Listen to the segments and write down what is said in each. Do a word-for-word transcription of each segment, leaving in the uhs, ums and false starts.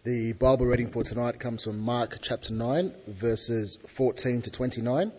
The Bible reading for tonight comes from Mark chapter nine, verses fourteen to twenty-nine.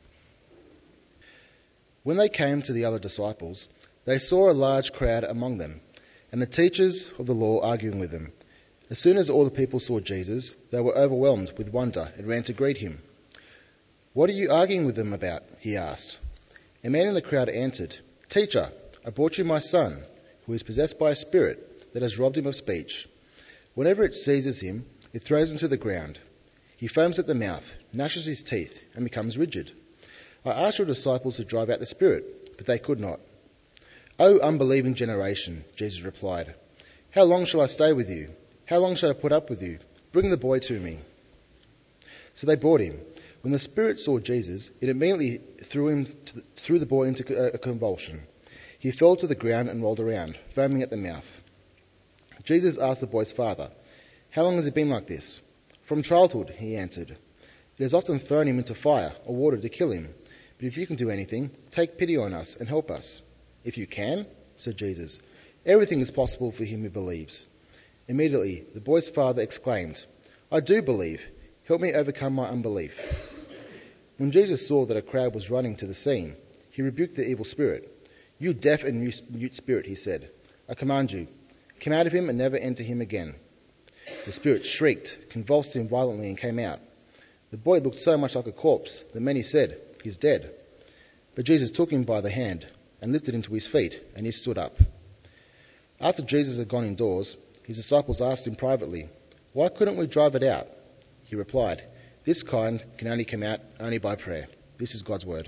When they came to the other disciples, they saw a large crowd among them, and the teachers of the law arguing with them. As soon as all the people saw Jesus, they were overwhelmed with wonder and ran to greet him. "What are you arguing with them about?" he asked. A man in the crowd answered, "Teacher, I brought you my son, who is possessed by a spirit that has robbed him of speech. Whenever it seizes him, it throws him to the ground. He foams at the mouth, gnashes his teeth, and becomes rigid. I asked your disciples to drive out the spirit, but they could not." "O unbelieving generation," Jesus replied, "how long shall I stay with you? How long shall I put up with you? Bring the boy to me." So they brought him. When the spirit saw Jesus, it immediately threw him to the, threw the boy into a convulsion. He fell to the ground and rolled around, foaming at the mouth. Jesus asked the boy's father, "How long has he been like this?" "From childhood," he answered. "It has often thrown him into fire or water to kill him. But if you can do anything, take pity on us and help us." "If you can," said Jesus, "everything is possible for him who believes." Immediately the boy's father exclaimed, "I do believe. Help me overcome my unbelief." When Jesus saw that a crowd was running to the scene, he rebuked the evil spirit. "You deaf and mute spirit," he said, "I command you, come out of him and never enter him again." The spirit shrieked, convulsed him violently, and came out. The boy looked so much like a corpse that many said, "He's dead." But Jesus took him by the hand and lifted him to his feet, and he stood up. After Jesus had gone indoors, his disciples asked him privately, "Why couldn't we drive it out?" He replied, "This kind can only come out only by prayer." This is God's word.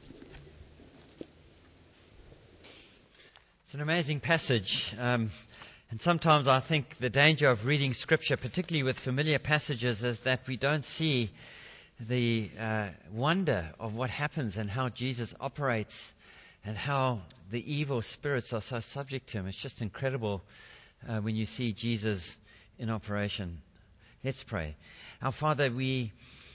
It's an amazing passage. Um, and sometimes I think the danger of reading Scripture, particularly with familiar passages, is that we don't see the uh, wonder of what happens and how Jesus operates and how the evil spirits are so subject to him. It's just incredible uh, when you see Jesus in operation. Let's pray. Our Father, we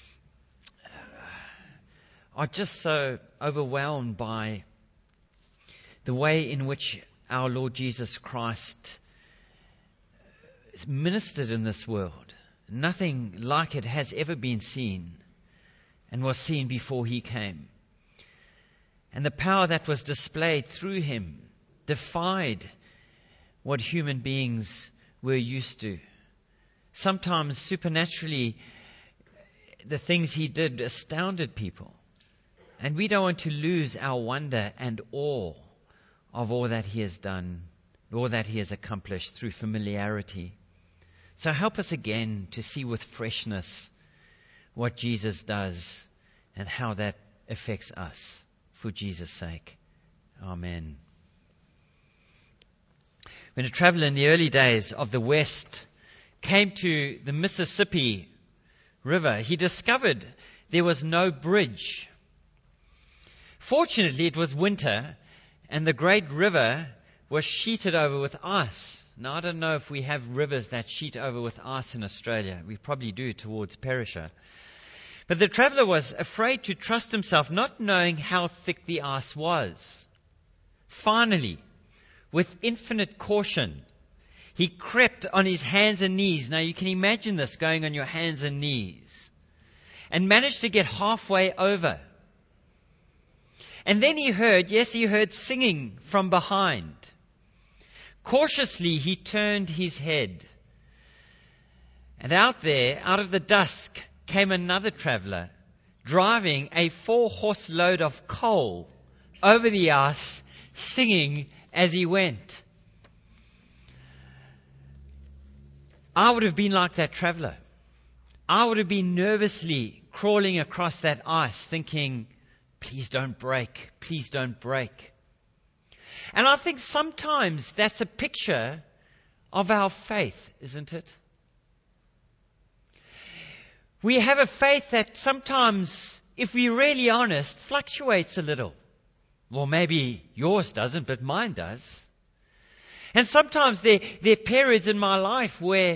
are just so overwhelmed by the way in which our Lord Jesus Christ is ministered in this world. Nothing like it has ever been seen and was seen before he came. And the power that was displayed through him defied what human beings were used to. Sometimes supernaturally, the things he did astounded people. And we don't want to lose our wonder and awe of all that he has done, all that he has accomplished through familiarity. So help us again to see with freshness what Jesus does and how that affects us, for Jesus' sake. Amen. When a traveler in the early days of the West came to the Mississippi River, he discovered there was no bridge. Fortunately, it was winter, and the great river was sheeted over with ice. Now, I don't know if we have rivers that sheet over with ice in Australia. We probably do towards Perisher. But the traveller was afraid to trust himself, not knowing how thick the ice was. Finally, with infinite caution, he crept on his hands and knees. Now, you can imagine this, going on your hands and knees, and managed to get halfway over. And then he heard, yes, he heard singing from behind. Cautiously, he turned his head. And out there, out of the dusk, came another traveller, driving a four-horse load of coal over the ice, singing as he went. I would have been like that traveller. I would have been nervously crawling across that ice, thinking, please don't break, please don't break. And I think sometimes that's a picture of our faith, isn't it? We have a faith that sometimes, if we're really honest, fluctuates a little. Well, maybe yours doesn't, but mine does. And sometimes there, there are periods in my life where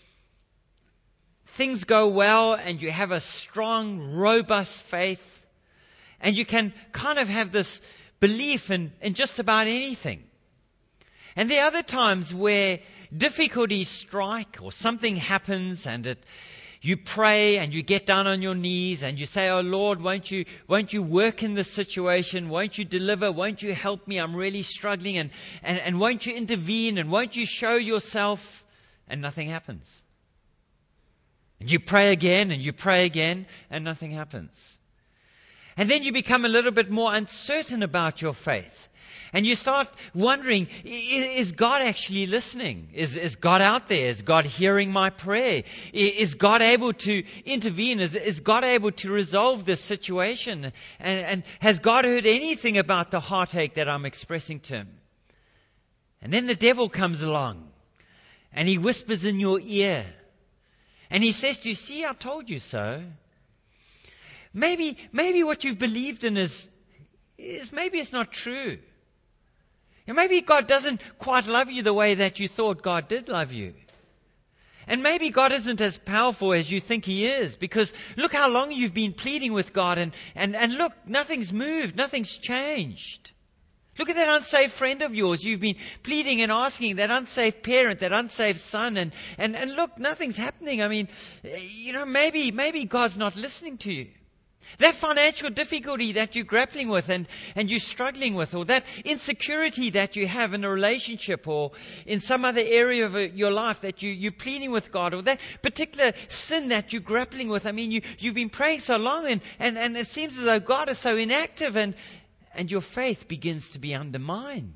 things go well and you have a strong, robust faith. And you can kind of have this belief in, in just about anything. And there are other times where difficulties strike or something happens and it, you pray and you get down on your knees and you say, oh Lord, won't you, won't you work in this situation? Won't you deliver? Won't you help me? I'm really struggling and, and, and won't you intervene and won't you show yourself? And nothing happens. And you pray again and you pray again and nothing happens. And then you become a little bit more uncertain about your faith. And you start wondering, is God actually listening? Is, is God out there? Is God hearing my prayer? Is God able to intervene? Is, is God able to resolve this situation? And, and has God heard anything about the heartache that I'm expressing to Him? And then the devil comes along and he whispers in your ear and he says to you, see, I told you so. Maybe, maybe what you've believed in is, is maybe it's not true. And maybe God doesn't quite love you the way that you thought God did love you. And maybe God isn't as powerful as you think He is, because look how long you've been pleading with God and, and, and look, nothing's moved, nothing's changed. Look at that unsaved friend of yours. You've been pleading and asking, that unsaved parent, that unsaved son, and, and, and look, nothing's happening. I mean, you know, maybe, maybe God's not listening to you. That financial difficulty that you're grappling with and, and you're struggling with, or that insecurity that you have in a relationship or in some other area of your life that you, you're pleading with God, or that particular sin that you're grappling with. I mean, you, you've been praying so long and, and, and it seems as though God is so inactive and, and your faith begins to be undermined.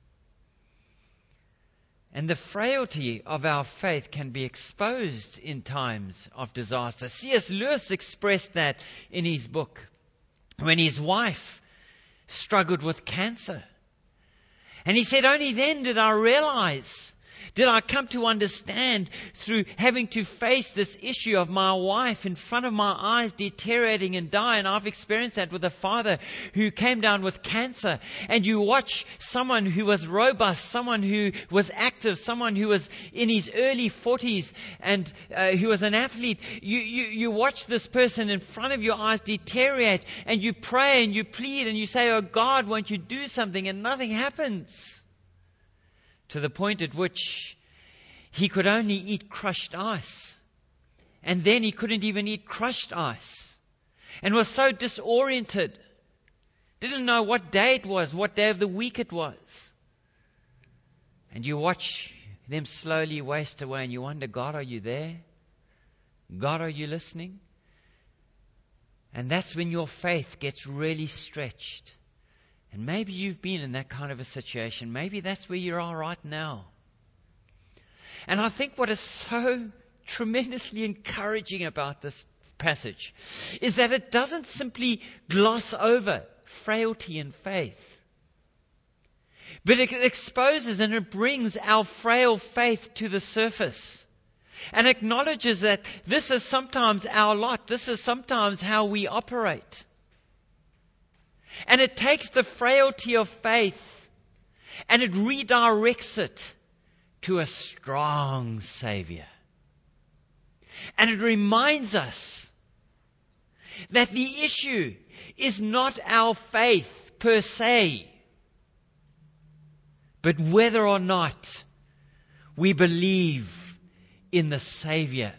And the frailty of our faith can be exposed in times of disaster. C S Lewis expressed that in his book when his wife struggled with cancer. And he said, only then did I realize, did I come to understand through having to face this issue of my wife in front of my eyes deteriorating and dying. I've experienced that with a father who came down with cancer. And you watch someone who was robust, someone who was active, someone who was in his early forties and uh, who was an athlete. You, you, you watch this person in front of your eyes deteriorate, and you pray and you plead and you say, oh God, won't you do something? And nothing happens. To the point at which he could only eat crushed ice. And then he couldn't even eat crushed ice. And was so disoriented. Didn't know what day it was, what day of the week it was. And you watch them slowly waste away and you wonder, God, are you there? God, are you listening? And that's when your faith gets really stretched. And maybe you've been in that kind of a situation. Maybe that's where you are right now. And I think what is so tremendously encouraging about this passage is that it doesn't simply gloss over frailty in faith, but it exposes and it brings our frail faith to the surface and acknowledges that this is sometimes our lot. This is sometimes how we operate. And it takes the frailty of faith and it redirects it to a strong Savior. And it reminds us that the issue is not our faith per se, but whether or not we believe in the Savior.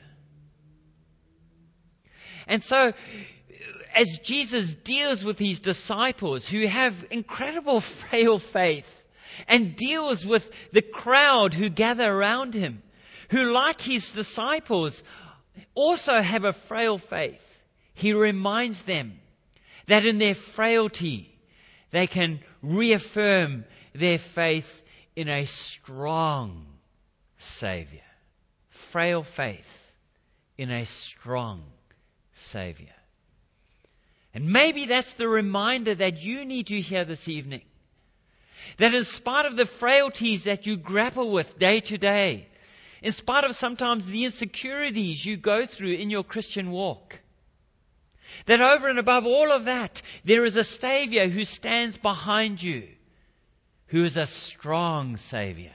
And so, as Jesus deals with His disciples who have incredible frail faith and deals with the crowd who gather around Him, who like His disciples also have a frail faith, He reminds them that in their frailty they can reaffirm their faith in a strong Savior. Frail faith in a strong Savior. And maybe that's the reminder that you need to hear this evening. That in spite of the frailties that you grapple with day to day, in spite of sometimes the insecurities you go through in your Christian walk, that over and above all of that, there is a Savior who stands behind you, who is a strong Savior,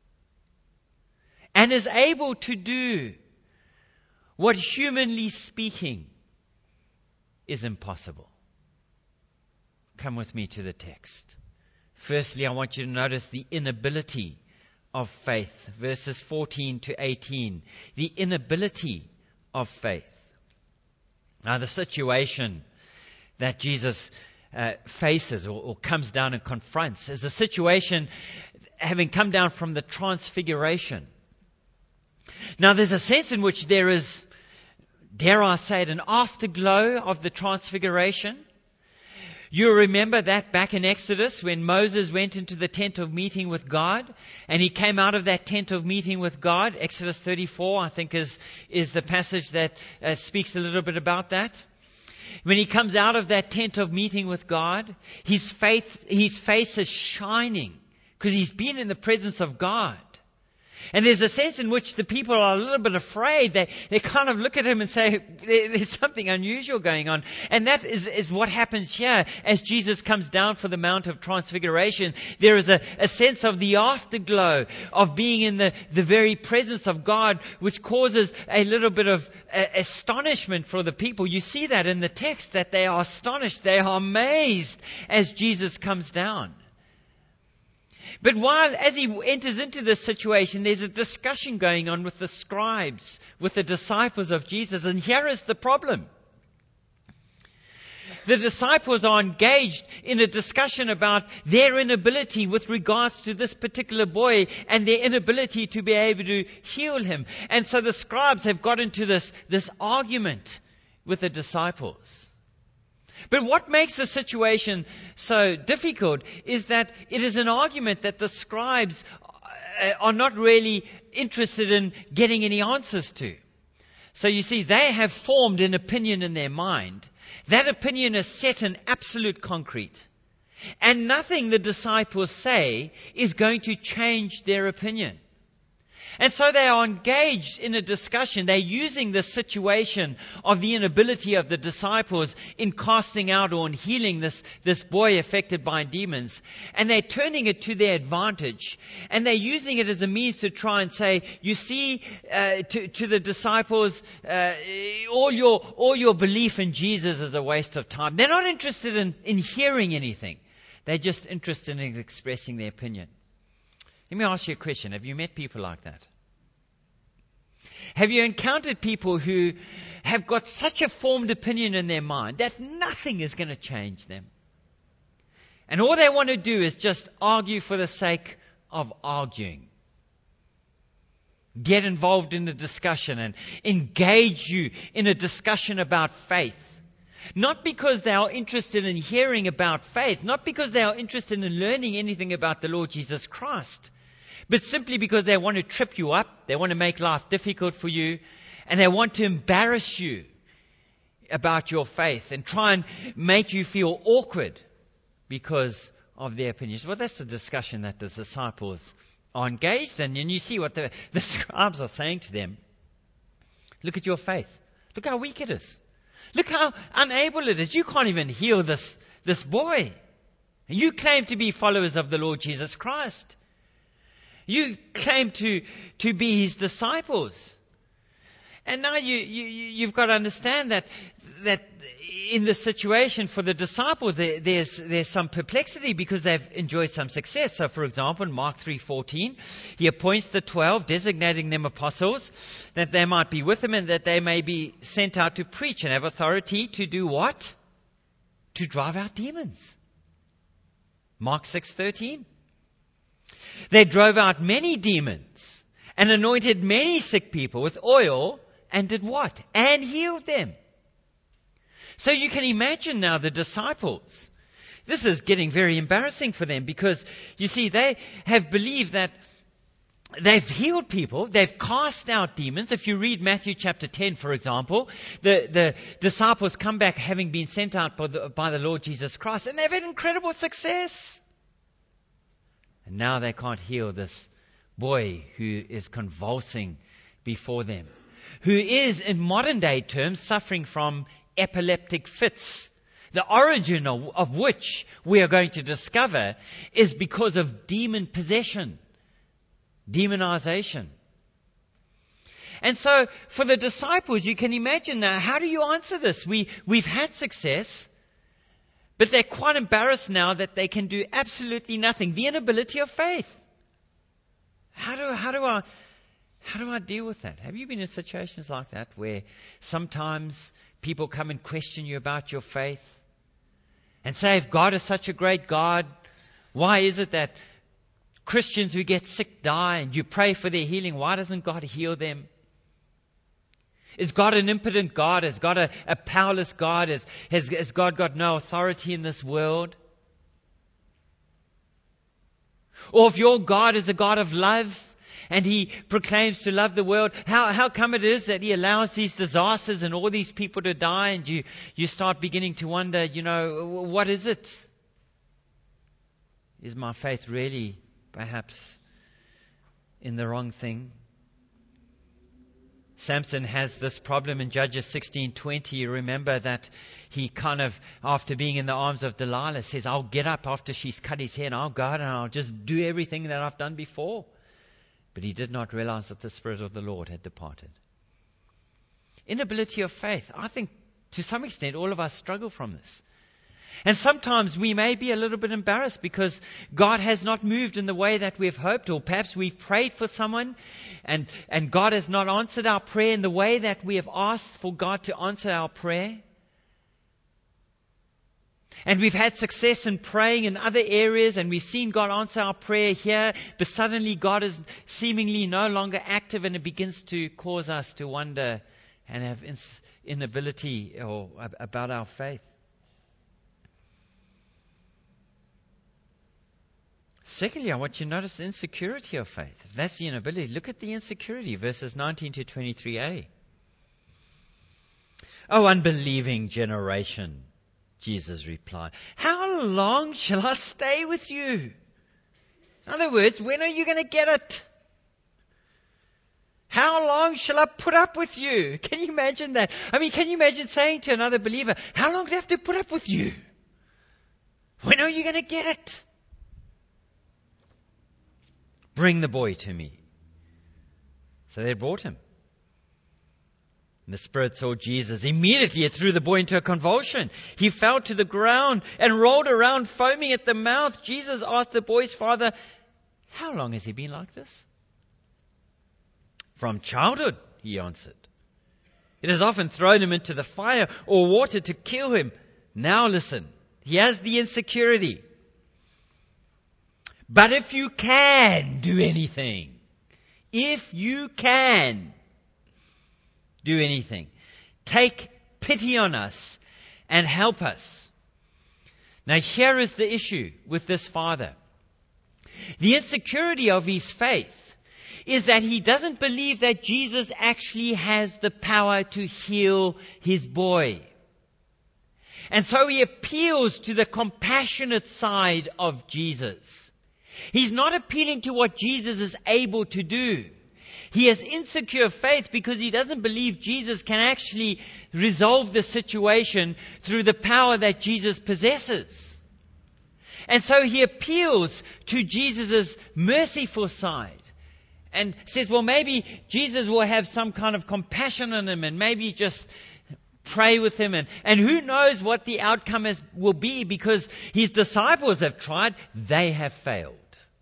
and is able to do what, humanly speaking, is impossible. Come with me to the text. Firstly, I want you to notice the inability of faith. Verses fourteen to eighteen. The inability of faith. Now the situation that Jesus uh, faces or, or comes down and confronts is a situation having come down from the transfiguration. Now there's a sense in which there is, dare I say it, an afterglow of the transfiguration. You remember that back in Exodus when Moses went into the tent of meeting with God and he came out of that tent of meeting with God. Exodus thirty-four, I think, is, is the passage that uh, speaks a little bit about that. When he comes out of that tent of meeting with God, his faith, his face is shining because he's been in the presence of God. And there's a sense in which the people are a little bit afraid. They, they kind of look at him and say, there's something unusual going on. And that is, is what happens here as Jesus comes down for the Mount of Transfiguration. There is a, a sense of the afterglow of being in the, the very presence of God, which causes a little bit of uh, astonishment for the people. You see that in the text, that they are astonished. They are amazed as Jesus comes down. But while, as he enters into this situation, there's a discussion going on with the scribes, with the disciples of Jesus. And here is the problem. The disciples are engaged in a discussion about their inability with regards to this particular boy and their inability to be able to heal him. And so the scribes have got into this, this argument with the disciples. But what makes the situation so difficult is that it is an argument that the scribes are not really interested in getting any answers to. So you see, they have formed an opinion in their mind. That opinion is set in absolute concrete. And nothing the disciples say is going to change their opinion. And so they are engaged in a discussion. They're using the situation of the inability of the disciples in casting out or in healing this, this boy affected by demons. And they're turning it to their advantage. And they're using it as a means to try and say, you see, uh, to, to the disciples, uh, all your, all your belief in Jesus is a waste of time. They're not interested in, in hearing anything. They're just interested in expressing their opinion. Let me ask you a question. Have you met people like that? Have you encountered people who have got such a formed opinion in their mind that nothing is going to change them? And all they want to do is just argue for the sake of arguing. Get involved in the discussion and engage you in a discussion about faith. Not because they are interested in hearing about faith, not because they are interested in learning anything about the Lord Jesus Christ, but simply because they want to trip you up, they want to make life difficult for you, and they want to embarrass you about your faith and try and make you feel awkward because of their opinions. Well, that's the discussion that the disciples are engaged in. And you see what the, the scribes are saying to them. Look at your faith. Look how weak it is. Look how unable it is. You can't even heal this, this boy. And you claim to be followers of the Lord Jesus Christ. You claim to, to be his disciples. And now you, you, you've got to understand that, that in this situation for the disciples, there, there's, there's some perplexity because they've enjoyed some success. So for example, in Mark three fourteen, he appoints the twelve, designating them apostles, that they might be with him and that they may be sent out to preach and have authority to do what? To drive out demons. Mark six thirteen. They drove out many demons and anointed many sick people with oil and did what? And healed them. So you can imagine now the disciples. This is getting very embarrassing for them because, you see, they have believed that they've healed people, they've cast out demons. If you read Matthew chapter ten, for example, the, the disciples come back having been sent out by the, by the Lord Jesus Christ, and they've had incredible success. And now they can't heal this boy who is convulsing before them, who is, in modern day terms, suffering from epileptic fits, the origin of, of which we are going to discover is because of demon possession, demonization. And so for the disciples, you can imagine now, how do you answer this? We, we've had success, but they're quite embarrassed now that they can do absolutely nothing. The inability of faith. How do, how do I, how do I deal with that? Have you been in situations like that where sometimes people come and question you about your faith and say, if God is such a great God, why is it that Christians who get sick die and you pray for their healing? Why doesn't God heal them? Is God an impotent God? Is God a, a powerless God? Is, has, has God got no authority in this world? Or if your God is a God of love and He proclaims to love the world, how, how come it is that He allows these disasters and all these people to die, and you, you start beginning to wonder, you know, what is it? Is my faith really perhaps in the wrong thing? Samson has this problem in Judges sixteen twenty. You remember that he kind of, after being in the arms of Delilah, says, I'll get up after she's cut his hair and I'll go out and I'll just do everything that I've done before. But he did not realize that the Spirit of the Lord had departed. Inability of faith. I think to some extent all of us struggle from this. And sometimes we may be a little bit embarrassed because God has not moved in the way that we've hoped, or perhaps we've prayed for someone and, and God has not answered our prayer in the way that we have asked for God to answer our prayer. And we've had success in praying in other areas and we've seen God answer our prayer here, but suddenly God is seemingly no longer active, and it begins to cause us to wonder and have inability or about our faith. Secondly, I want you to notice the insecurity of faith. If that's the inability, look at the insecurity, verses nineteen to twenty-three a. O unbelieving generation, Jesus replied, how long shall I stay with you? In other words, when are you going to get it? How long shall I put up with you? Can you imagine that? I mean, can you imagine saying to another believer, how long do I have to put up with you? When are you going to get it? Bring the boy to me. So they brought him. And the Spirit saw Jesus. Immediately it threw the boy into a convulsion. He fell to the ground and rolled around, foaming at the mouth. Jesus asked the boy's father, how long has he been like this? From childhood, he answered. It has often thrown him into the fire or water to kill him. Now listen, he has the insecurity. But if you can do anything, if you can do anything, take pity on us and help us. Now here is the issue with this father. The insecurity of his faith is that he doesn't believe that Jesus actually has the power to heal his boy. And so he appeals to the compassionate side of Jesus. He's not appealing to what Jesus is able to do. He has insecure faith because he doesn't believe Jesus can actually resolve the situation through the power that Jesus possesses. And so he appeals to Jesus' merciful side and says, well, maybe Jesus will have some kind of compassion on him and maybe just pray with him. And, and who knows what the outcome is, will be, because his disciples have tried, they have failed.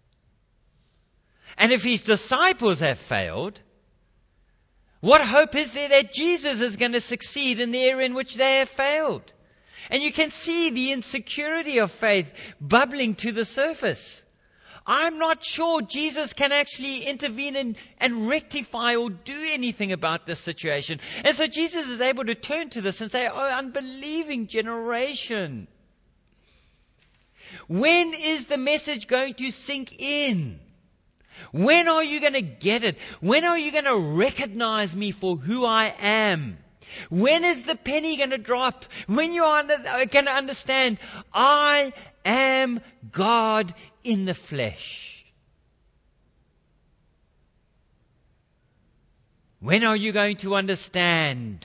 And if his disciples have failed, what hope is there that Jesus is going to succeed in the area in which they have failed? And you can see the insecurity of faith bubbling to the surface. I'm not sure Jesus can actually intervene and, and rectify or do anything about this situation. And so Jesus is able to turn to this and say, oh, unbelieving generation, when is the message going to sink in? When are you going to get it? When are you going to recognize me for who I am? When is the penny going to drop? When you are going to understand, I am God in the flesh. When are you going to understand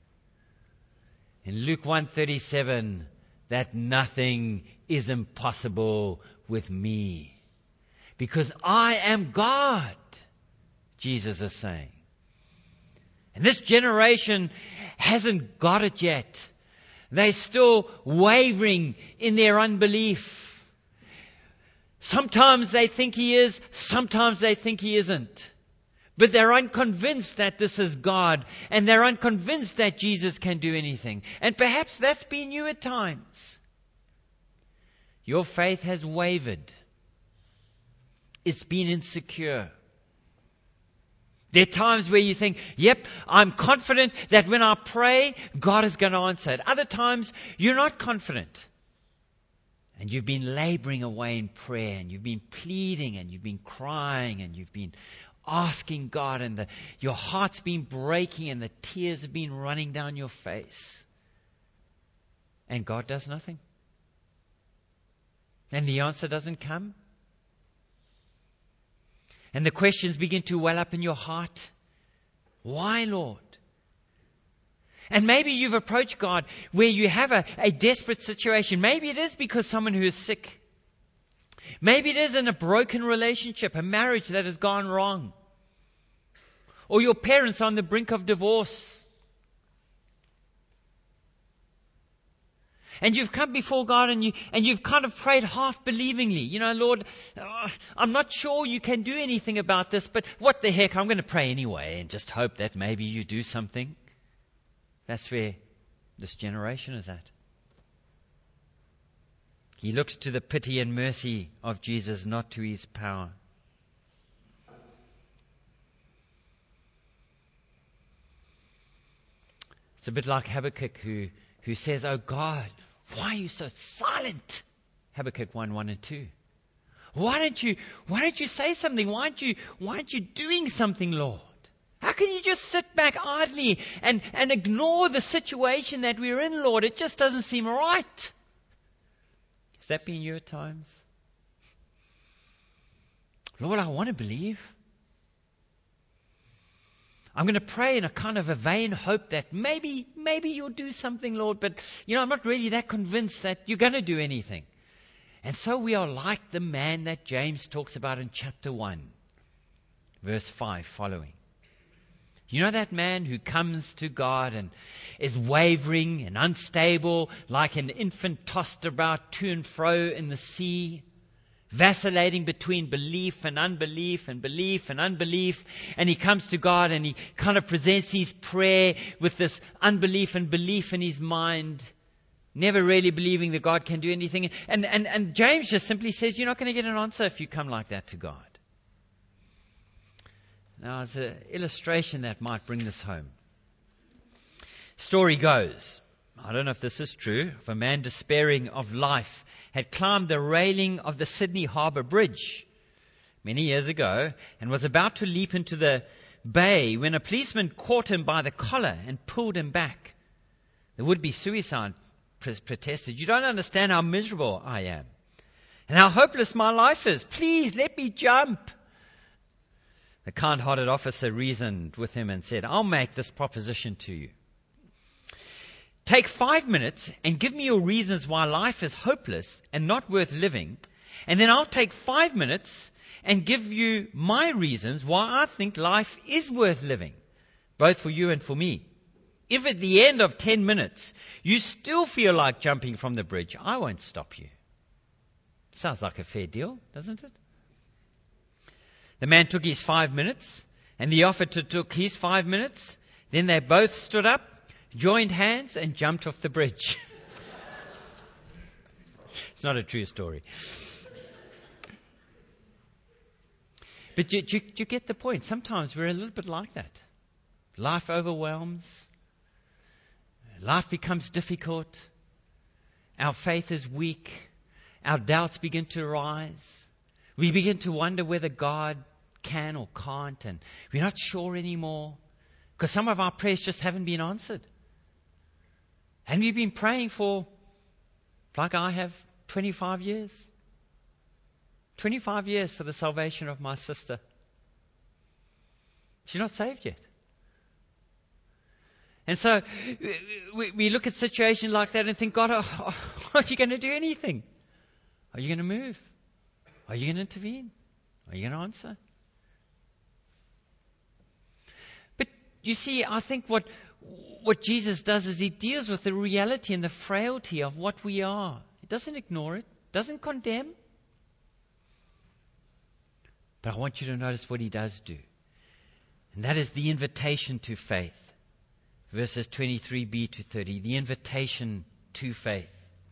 in Luke one thirty-seven that nothing is impossible with me? Because I am God, Jesus is saying. And this generation hasn't got it yet. They're still wavering in their unbelief. Sometimes they think He is, sometimes they think He isn't. But they're unconvinced that this is God, and they're unconvinced that Jesus can do anything. And perhaps that's been you at times. Your faith has wavered. It's been insecure. There are times where you think, yep, I'm confident that when I pray, God is going to answer it. Other times, you're not confident. And you've been laboring away in prayer, and you've been pleading, and you've been crying, and you've been asking God, and the, your heart's been breaking, and the tears have been running down your face. And God does nothing. And the answer doesn't come. And the questions begin to well up in your heart. Why, Lord? And maybe you've approached God where you have a, a desperate situation. Maybe it is because someone who is sick. Maybe it is in a broken relationship, a marriage that has gone wrong. Or your parents on the brink of divorce. And you've come before God and, you, and you've kind of prayed half believingly. You know, Lord, uh, I'm not sure you can do anything about this, but what the heck, I'm going to pray anyway and just hope that maybe you do something. That's where this generation is at. He looks to the pity and mercy of Jesus, not to His power. It's a bit like Habakkuk who, who says, oh God, why are you so silent? Habakkuk one, one and two. Why don't you, why don't you say something? Why aren't you, why aren't you doing something, Lord? How can you just sit back idly and, and ignore the situation that we're in, Lord? It just doesn't seem right. Has that been you at times? Lord, I want to believe. I'm going to pray in a kind of a vain hope that maybe, maybe you'll do something, Lord, but, you know, I'm not really that convinced that you're going to do anything. And so we are like the man that James talks about in chapter one, verse five following. You know that man who comes to God and is wavering and unstable, like an infant tossed about to and fro in the sea, vacillating between belief and unbelief and belief and unbelief. And he comes to God and he kind of presents his prayer with this unbelief and belief in his mind, never really believing that God can do anything. And, and, and James just simply says, you're not going to get an answer if you come like that to God. Now, it's an illustration that might bring this home. Story goes, I don't know if this is true, of a man despairing of life had climbed the railing of the Sydney Harbour Bridge many years ago and was about to leap into the bay when a policeman caught him by the collar and pulled him back. The would-be suicide protested, you don't understand how miserable I am and how hopeless my life is. Please let me jump. The kind-hearted officer reasoned with him and said, I'll make this proposition to you. Take five minutes and give me your reasons why life is hopeless and not worth living. And then I'll take five minutes and give you my reasons why I think life is worth living, both for you and for me. If at the end of ten minutes you still feel like jumping from the bridge, I won't stop you. Sounds like a fair deal, doesn't it? The man took his five minutes and the officer took his five minutes. Then they both stood up, joined hands and jumped off the bridge. It's not a true story. But you, you, you get the point. Sometimes we're a little bit like that. Life overwhelms. Life becomes difficult. Our faith is weak. Our doubts begin to rise. We begin to wonder whether God can or can't, and we're not sure anymore because some of our prayers just haven't been answered. And we've been praying for, like I have, twenty-five years. twenty-five years for the salvation of my sister. She's not saved yet. And so we, we look at situations like that and think, God, oh, are you going to do anything? Are you going to move? Are you going to intervene? Are you going to answer? But you see, I think what what Jesus does is he deals with the reality and the frailty of what we are. He doesn't ignore it, doesn't condemn. But I want you to notice what he does do. And that is the invitation to faith. Verses twenty-three b to thirty. The invitation to faith.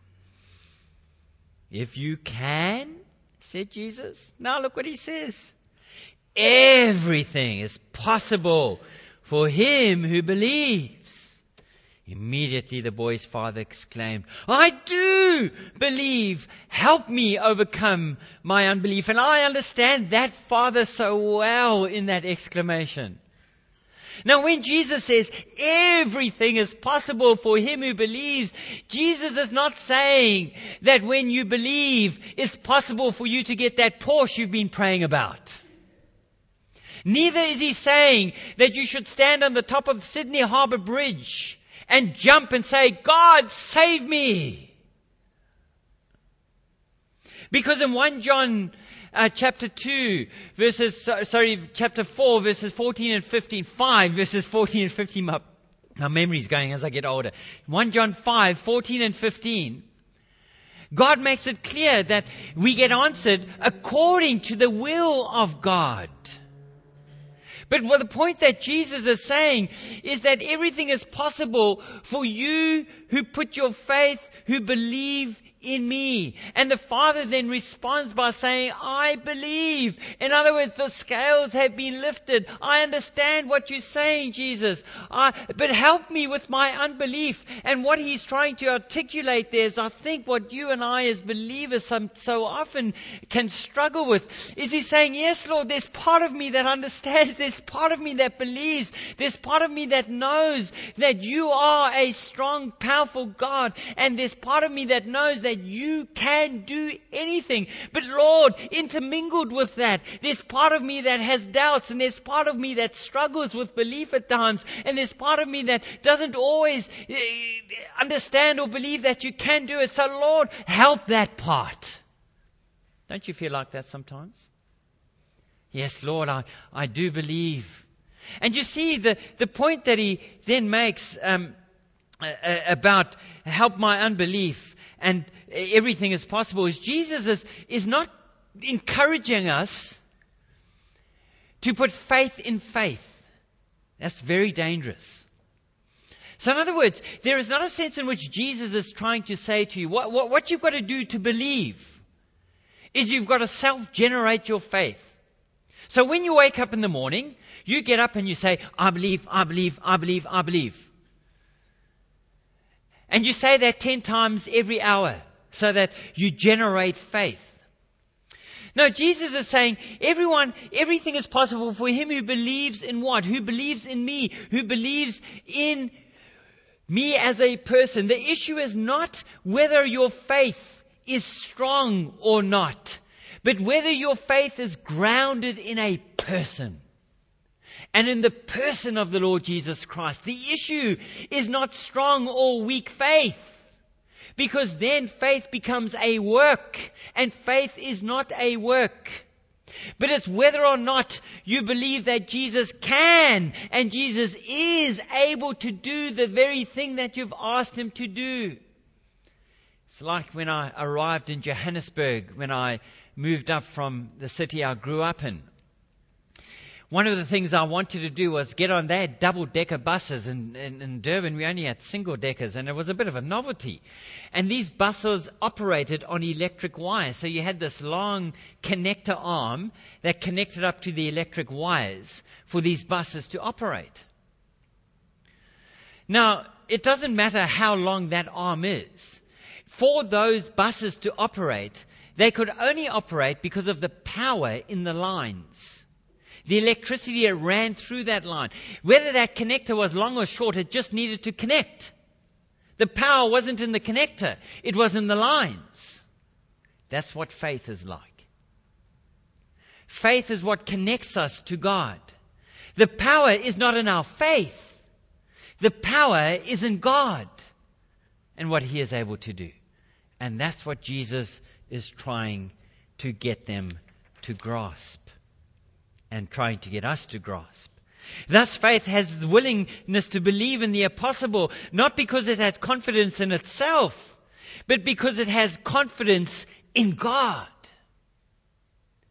If you can, said Jesus. Now look what he says. Everything is possible for him who believes. Immediately the boy's father exclaimed, I do believe. Help me overcome my unbelief. And I understand that father so well in that exclamation. Now when Jesus says everything is possible for him who believes, Jesus is not saying that when you believe, it's possible for you to get that Porsche you've been praying about. Neither is he saying that you should stand on the top of Sydney Harbour Bridge and jump and say, God, save me. Because in First John uh, chapter two, verses, sorry, chapter four, verses fourteen and fifteen, five, verses fourteen and fifteen, my, my memory's going as I get older. First John five, fourteen and fifteen, God makes it clear that we get answered according to the will of God. But what the point that Jesus is saying is that everything is possible for you who put your faith, who believe in me. And the Father then responds by saying, I believe. In other words, the scales have been lifted. I understand what you're saying, Jesus. I, but help me with my unbelief. And what he's trying to articulate there is, I think what you and I as believers some, so often can struggle with, is he's saying, yes, Lord, there's part of me that understands. There's part of me that believes. There's part of me that knows that you are a strong, powerful God. And there's part of me that knows that you can do anything. But Lord, intermingled with that, there's part of me that has doubts, and there's part of me that struggles with belief at times, and there's part of me that doesn't always uh, understand or believe that you can do it. So Lord, help that part. Don't you feel like that sometimes? Yes, Lord, I, I do believe. And you see the, the point that he then makes um, uh, about help my unbelief and everything is possible is Jesus is, is not encouraging us to put faith in faith. That's very dangerous. So in other words, there is not a sense in which Jesus is trying to say to you, what, what, what you've got to do to believe is you've got to self-generate your faith. So when you wake up in the morning, you get up and you say, I believe, I believe, I believe, I believe. And you say that ten times every hour so that you generate faith. No, Jesus is saying everyone, everything is possible for him who believes in what? Who believes in me? Who believes in me as a person? The issue is not whether your faith is strong or not, but whether your faith is grounded in a person. And in the person of the Lord Jesus Christ. The issue is not strong or weak faith. Because then faith becomes a work. And faith is not a work. But it's whether or not you believe that Jesus can and Jesus is able to do the very thing that you've asked him to do. It's like when I arrived in Johannesburg, when I moved up from the city I grew up in. One of the things I wanted to do was get on that double-decker buses. In, in, in Durban, we only had single-deckers, and it was a bit of a novelty. And these buses operated on electric wires. So you had this long connector arm that connected up to the electric wires for these buses to operate. Now, it doesn't matter how long that arm is. For those buses to operate, they could only operate because of the power in the lines. The electricity that ran through that line. Whether that connector was long or short, it just needed to connect. The power wasn't in the connector. It was in the lines. That's what faith is like. Faith is what connects us to God. The power is not in our faith. The power is in God and what he is able to do. And that's what Jesus is trying to get them to grasp. And trying to get us to grasp. Thus faith has the willingness to believe in the impossible, not because it has confidence in itself, but because it has confidence in God.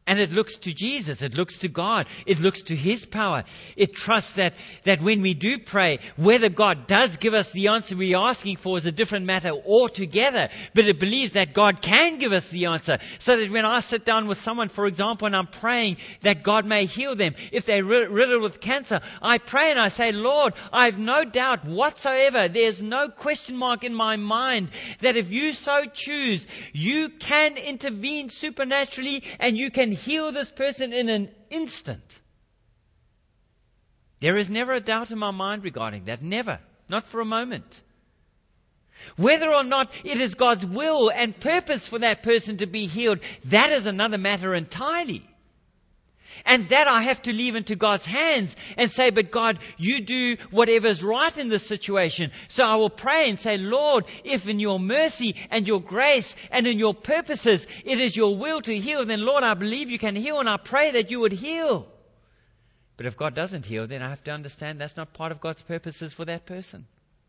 And it looks to Jesus. It looks to God. It looks to His power. It trusts that, that when we do pray, whether God does give us the answer we're asking for is a different matter altogether. But it believes that God can give us the answer. So that when I sit down with someone, for example, and I'm praying that God may heal them, if they're riddled with cancer, I pray and I say, Lord, I have no doubt whatsoever, there's no question mark in my mind that if you so choose, you can intervene supernaturally and you can heal this person in an instant. There is never a doubt in my mind regarding that. Never. Not for a moment. Whether or not it is God's will and purpose for that person to be healed, that is another matter entirely. And that I have to leave into God's hands and say, but God, you do whatever is right in this situation. So I will pray and say, Lord, if in your mercy and your grace and in your purposes it is your will to heal, then Lord, I believe you can heal and I pray that you would heal. But if God doesn't heal, then I have to understand that's not part of God's purposes for that person.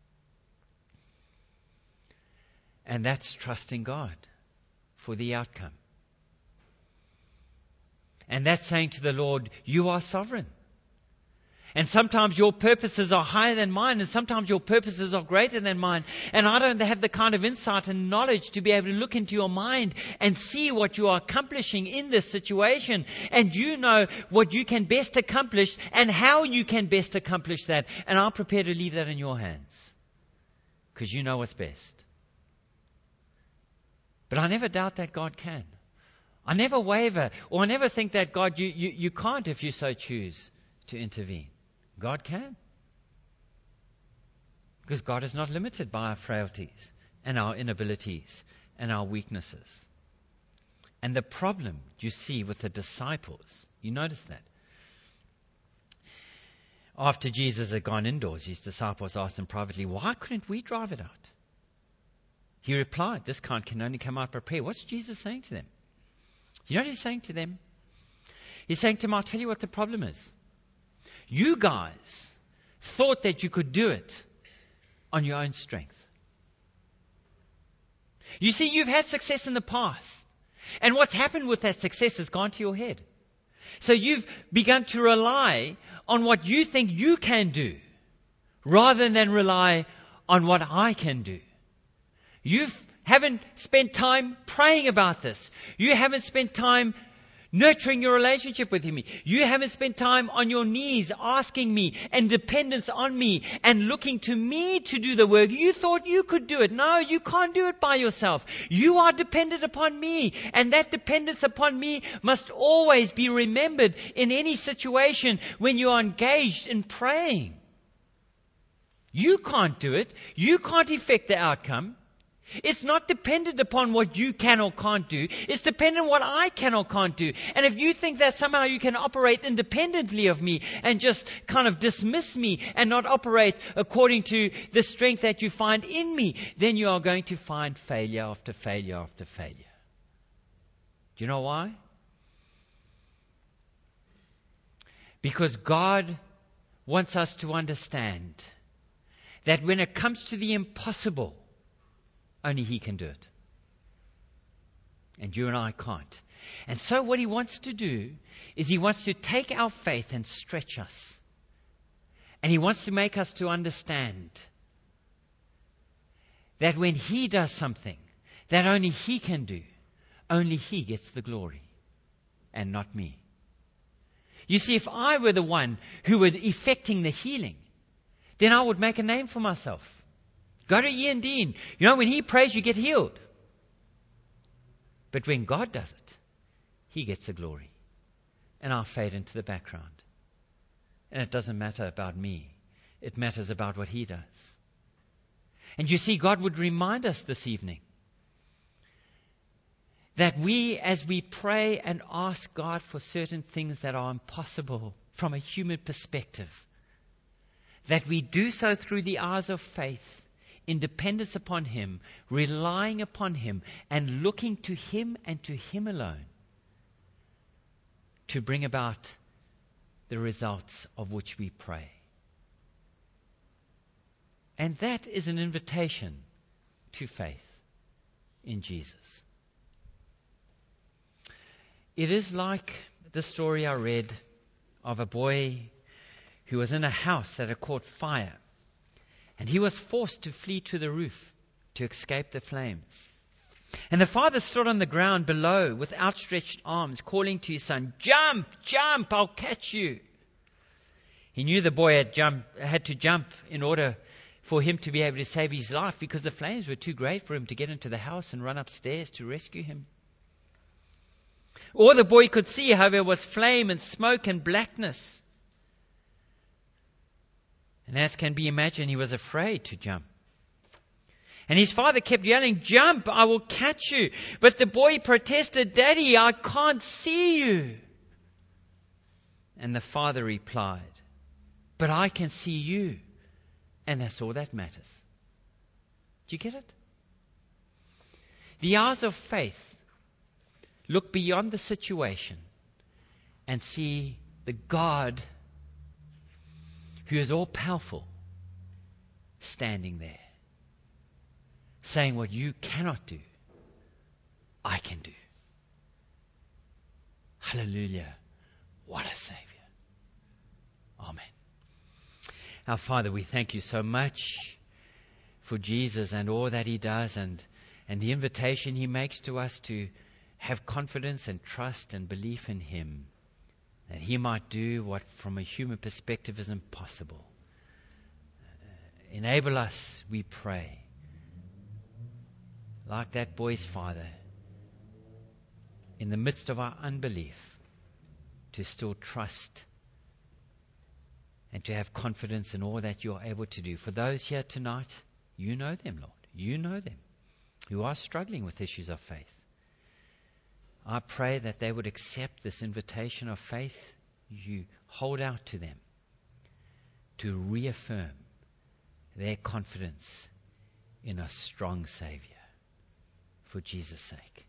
And that's trusting God for the outcome. And that's saying to the Lord, you are sovereign. And sometimes your purposes are higher than mine, and sometimes your purposes are greater than mine. And I don't have the kind of insight and knowledge to be able to look into your mind and see what you are accomplishing in this situation. And you know what you can best accomplish and how you can best accomplish that. And I'm prepared to leave that in your hands, because you know what's best. But I never doubt that God can. I never waver, or I never think that God, you, you, you can't if you so choose to intervene. God can. Because God is not limited by our frailties and our inabilities and our weaknesses. And the problem you see with the disciples, you notice that. After Jesus had gone indoors, his disciples asked him privately, why couldn't we drive it out? He replied, this kind can only come out by prayer. What's Jesus saying to them? You know what he's saying to them? He's saying to them, I'll tell you what the problem is. You guys thought that you could do it on your own strength. You see, you've had success in the past. And what's happened with that success has gone to your head. So you've begun to rely on what you think you can do, rather than rely on what I can do. You haven't spent time praying about this. You haven't spent time nurturing your relationship with me. You haven't spent time on your knees asking me and dependence on me and looking to me to do the work. You thought you could do it. No, you can't do it by yourself. You are dependent upon me, and that dependence upon me must always be remembered in any situation when you are engaged in praying. You can't do it. You can't effect the outcome. It's not dependent upon what you can or can't do. It's dependent on what I can or can't do. And if you think that somehow you can operate independently of me and just kind of dismiss me and not operate according to the strength that you find in me, then you are going to find failure after failure after failure. Do you know why? Because God wants us to understand that when it comes to the impossible, only He can do it. And you and I can't. And so what He wants to do is He wants to take our faith and stretch us. And He wants to make us to understand that when He does something that only He can do, only He gets the glory and not me. You see, if I were the one who were effecting the healing, then I would make a name for myself. Go to Ian Dean. You know, when he prays, you get healed. But when God does it, He gets the glory. And I'll fade into the background. And it doesn't matter about me. It matters about what He does. And you see, God would remind us this evening that we, as we pray and ask God for certain things that are impossible from a human perspective, that we do so through the eyes of faith, in dependence upon Him, relying upon Him, and looking to Him and to Him alone to bring about the results of which we pray. And that is an invitation to faith in Jesus. It is like the story I read of a boy who was in a house that had caught fire, and he was forced to flee to the roof to escape the flames. And the father stood on the ground below with outstretched arms, calling to his son, "Jump, jump, I'll catch you." He knew the boy had, jump, had to jump in order for him to be able to save his life, because the flames were too great for him to get into the house and run upstairs to rescue him. All the boy could see, however, was flame and smoke and blackness. And as can be imagined, he was afraid to jump. And his father kept yelling, "Jump, I will catch you." But the boy protested, "Daddy, I can't see you." And the father replied, "But I can see you, and that's all that matters." Do you get it? The eyes of faith look beyond the situation and see the God who is all-powerful standing there, saying, "What you cannot do, I can do." Hallelujah. What a Savior. Amen. Our Father, we thank you so much for Jesus and all that he does, and, and the invitation he makes to us to have confidence and trust and belief in him, that he might do what from a human perspective is impossible. Uh, enable us, we pray, like that boy's father, in the midst of our unbelief, to still trust and to have confidence in all that you're able to do. For those here tonight, you know them, Lord. You know them who are struggling with issues of faith. I pray that they would accept this invitation of faith you hold out to them to reaffirm their confidence in a strong Savior, for Jesus' sake.